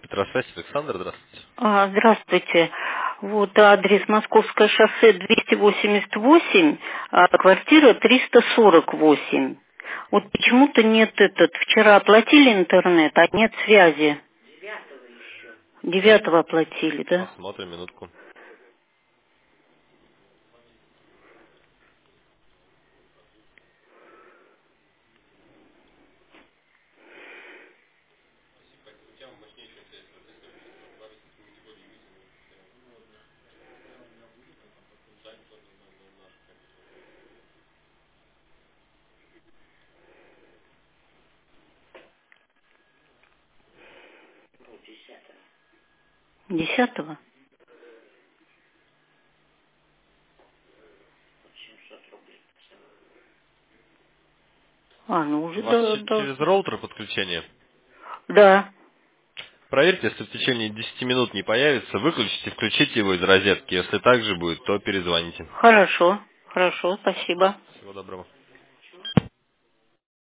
Петросвязь, Александр, здравствуйте. Здравствуйте. Вот адрес Московское шоссе 288, квартира 348. Вот почему-то нет вчера оплатили интернет, а нет связи. 9-го оплатили, да? Посмотрим, минутку. Десятого? Ну У уже вас через должно. роутер подключение. Да. Проверьте, если в течение 10 минут не появится, выключите, включите его из розетки. Если так же будет, то перезвоните. Хорошо, спасибо. Всего доброго.